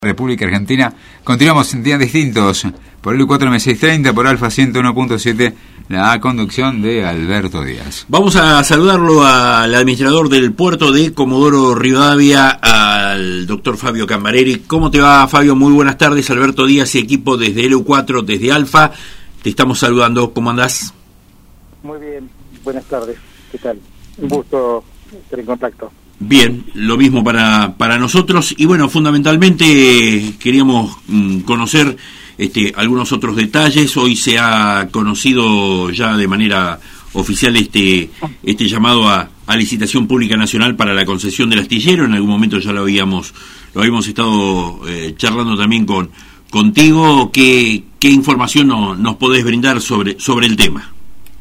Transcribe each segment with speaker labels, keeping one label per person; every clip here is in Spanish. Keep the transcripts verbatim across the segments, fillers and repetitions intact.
Speaker 1: República Argentina. Continuamos en días distintos por el cuatro M seiscientos treinta, por Alfa ciento uno punto siete, la conducción de Alberto Díaz.
Speaker 2: Vamos a saludarlo al administrador del puerto de Comodoro Rivadavia, al doctor Fabio Cambareri. ¿Cómo te va, Fabio? Muy buenas tardes. Alberto Díaz y equipo desde L U cuatro, desde Alfa. Te estamos saludando. ¿Cómo andás?
Speaker 3: Muy bien. Buenas tardes. ¿Qué tal? Un gusto estar en contacto.
Speaker 2: Bien, lo mismo para para nosotros. Y bueno, fundamentalmente eh, queríamos mm, conocer este, algunos otros detalles. Hoy se ha conocido ya de manera oficial este este llamado a, a licitación pública nacional para la concesión del astillero. En algún momento ya lo habíamos lo habíamos estado eh, charlando también con contigo. ¿Qué, qué información no, nos podés brindar sobre sobre el tema?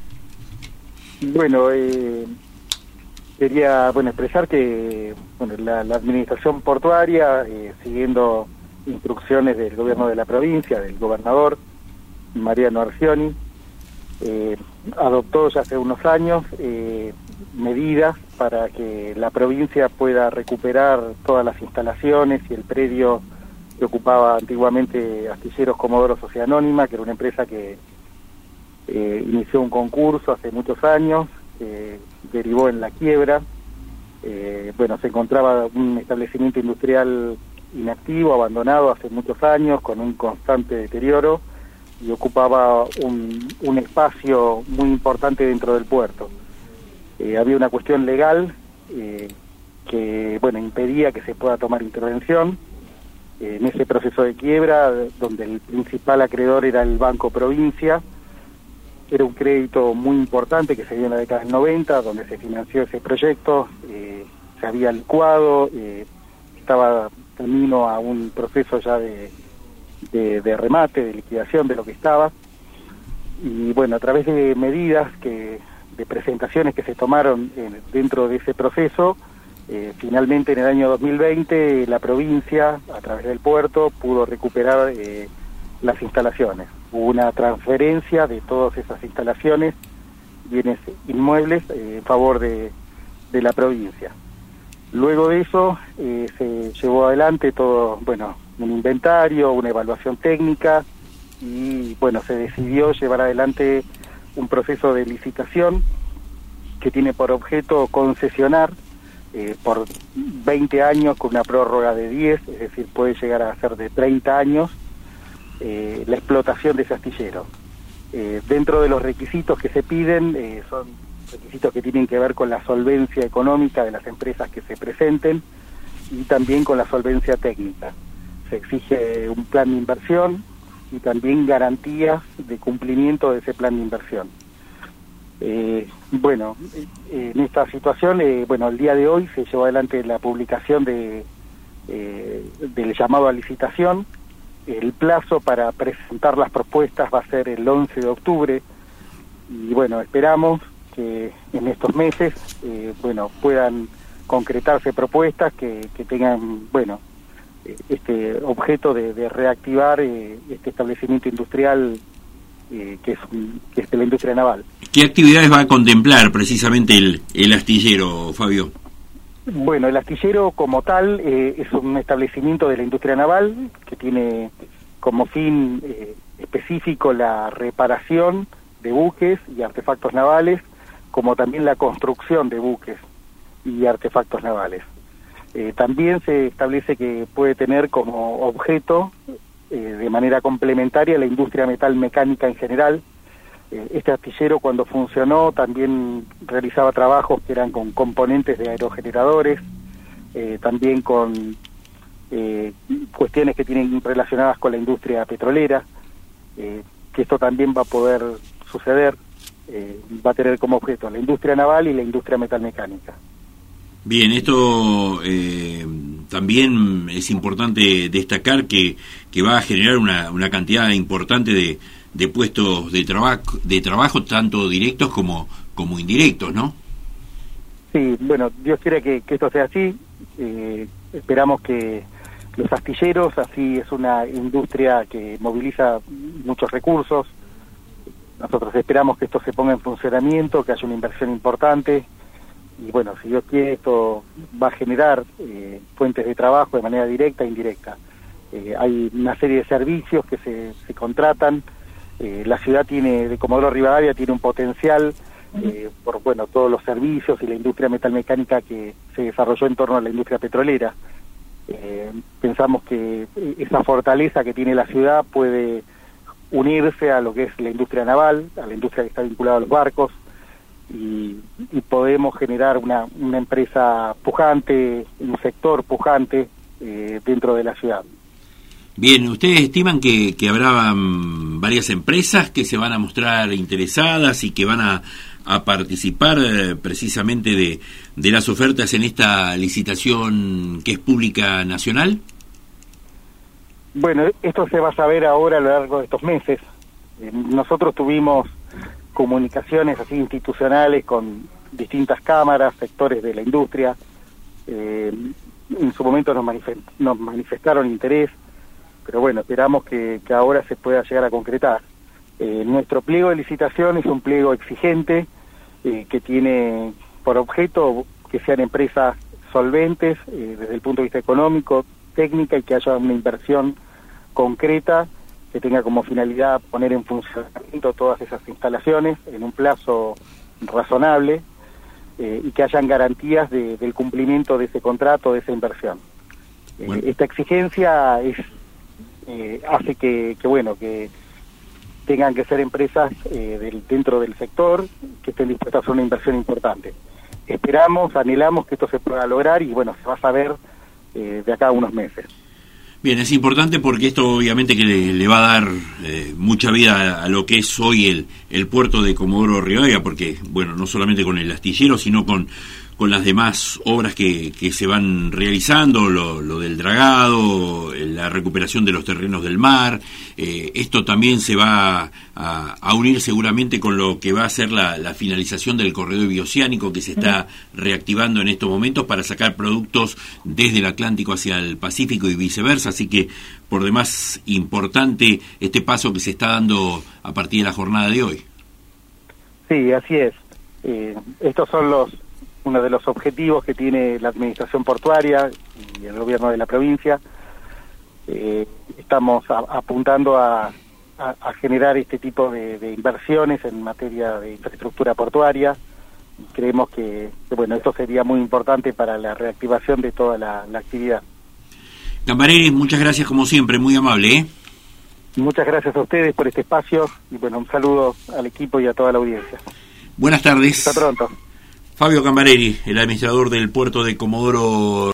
Speaker 3: Bueno, eh... Quería bueno expresar que bueno la, la administración portuaria, eh, siguiendo instrucciones del gobierno de la provincia, del gobernador Mariano Arcioni, eh, adoptó ya hace unos años eh, medidas para que la provincia pueda recuperar todas las instalaciones y el predio que ocupaba antiguamente Astilleros Comodoro Sociedad Anónima, que era una empresa que eh, inició un concurso hace muchos años. Eh, derivó en la quiebra. Eh, bueno, se encontraba un establecimiento industrial inactivo, abandonado hace muchos años, con un constante deterioro, y ocupaba un, un espacio muy importante dentro del puerto. Eh, había una cuestión legal eh, que, bueno, impedía que se pueda tomar intervención. Eh, en ese proceso de quiebra, donde el principal acreedor era el Banco Provincia, era un crédito muy importante que se dio en la década del noventa, donde se financió ese proyecto, eh, se había licuado, eh, estaba camino a un proceso ya de, de, de remate, de liquidación de lo que estaba. Y bueno, a través de medidas, que de presentaciones que se tomaron eh, dentro de ese proceso, eh, finalmente en el año dos mil veinte la provincia, a través del puerto, pudo recuperar eh, las instalaciones. Hubo una transferencia de todas esas instalaciones, bienes inmuebles, eh, en favor de, de la provincia. Luego de eso eh, se llevó adelante todo, bueno, un inventario, una evaluación técnica, y bueno, se decidió llevar adelante un proceso de licitación que tiene por objeto concesionar eh, por veinte años con una prórroga de diez, es decir, puede llegar a ser de treinta años, Eh, la explotación de ese astillero. Eh, dentro de los requisitos que se piden, eh, son requisitos que tienen que ver con la solvencia económica de las empresas que se presenten y también con la solvencia técnica. Se exige un plan de inversión y también garantías de cumplimiento de ese plan de inversión. Eh, bueno, eh, en esta situación, eh, bueno, el día de hoy se llevó adelante la publicación de eh, del llamado a licitación. El plazo para presentar las propuestas va a ser el once de octubre, y bueno, esperamos que en estos meses eh, bueno puedan concretarse propuestas que, que tengan bueno este objeto de, de reactivar eh, este establecimiento industrial eh, que, es un, que es de la industria naval.
Speaker 2: ¿Qué actividades va a contemplar precisamente el, el astillero, Fabio?
Speaker 3: Bueno, el astillero como tal eh, es un establecimiento de la industria naval que tiene como fin eh, específico la reparación de buques y artefactos navales, como también la construcción de buques y artefactos navales. Eh, también se establece que puede tener como objeto, eh, de manera complementaria, la industria metal mecánica en general. Este astillero, cuando funcionó, también realizaba trabajos que eran con componentes de aerogeneradores, eh, también con eh, cuestiones que tienen relacionadas con la industria petrolera, eh, que esto también va a poder suceder, eh, va a tener como objeto la industria naval y la industria metalmecánica.
Speaker 2: Bien, esto eh, también es importante destacar que, que va a generar una, una cantidad importante de de puestos de trabajo de trabajo tanto directos como como indirectos, ¿no?
Speaker 3: Sí, bueno, Dios quiere que, que esto sea así. Eh, esperamos que los astilleros, así es una industria que moviliza muchos recursos. Nosotros esperamos que esto se ponga en funcionamiento, que haya una inversión importante, y bueno, si Dios quiere, esto va a generar eh, fuentes de trabajo de manera directa e indirecta. Eh, hay una serie de servicios que se, se contratan. Eh, la ciudad tiene, de Comodoro Rivadavia, tiene un potencial eh, por bueno todos los servicios y la industria metalmecánica que se desarrolló en torno a la industria petrolera. Eh, pensamos que esa fortaleza que tiene la ciudad puede unirse a lo que es la industria naval, a la industria que está vinculada a los barcos, y, y podemos generar una, una empresa pujante, un sector pujante eh, dentro de la ciudad.
Speaker 2: Bien, ¿ustedes estiman que, que habrá um, varias empresas que se van a mostrar interesadas y que van a, a participar eh, precisamente de, de las ofertas en esta licitación que es pública nacional?
Speaker 3: Bueno, esto se va a saber ahora a lo largo de estos meses. Eh, nosotros tuvimos comunicaciones así institucionales con distintas cámaras, sectores de la industria. Eh, en su momento nos, manifest, nos manifestaron interés, pero bueno, esperamos que, que ahora se pueda llegar a concretar. Eh, nuestro pliego de licitación es un pliego exigente eh, que tiene por objeto que sean empresas solventes eh, desde el punto de vista económico, técnica, y que haya una inversión concreta que tenga como finalidad poner en funcionamiento todas esas instalaciones en un plazo razonable eh, y que hayan garantías de, del cumplimiento de ese contrato, de esa inversión. Bueno. Eh, esta exigencia es eh, hace que, que bueno que tengan que ser empresas eh, del, dentro del sector que estén dispuestas a hacer una inversión importante. Esperamos, anhelamos que esto se pueda lograr y bueno, se va a saber eh, de acá a unos meses.
Speaker 2: Bien, es importante porque esto obviamente que le, le va a dar eh, mucha vida a, a lo que es hoy el, el puerto de Comodoro Rivadavia, porque, bueno, no solamente con el astillero, sino con, con las demás obras que, que se van realizando, lo, lo del dragado, la recuperación de los terrenos del mar. Eh, esto también se va a, a unir seguramente con lo que va a ser la, la finalización del corredor bioceánico que se está reactivando en estos momentos para sacar productos desde el Atlántico hacia el Pacífico y viceversa. Así que, por demás, importante este paso que se está dando a partir de la jornada de hoy.
Speaker 3: Sí, así es. Eh, estos son los uno de los objetivos que tiene la administración portuaria y el gobierno de la provincia. Eh, estamos a, apuntando a, a, a generar este tipo de, de inversiones en materia de infraestructura portuaria. Creemos que, que bueno, esto sería muy importante para la reactivación de toda la, la actividad.
Speaker 2: Cambareri, muchas gracias como siempre, muy amable, ¿eh?
Speaker 3: Muchas gracias a ustedes por este espacio y bueno, un saludo al equipo y a toda la audiencia.
Speaker 2: Buenas tardes.
Speaker 3: Hasta pronto.
Speaker 2: Fabio Cambareri, el administrador del puerto de Comodoro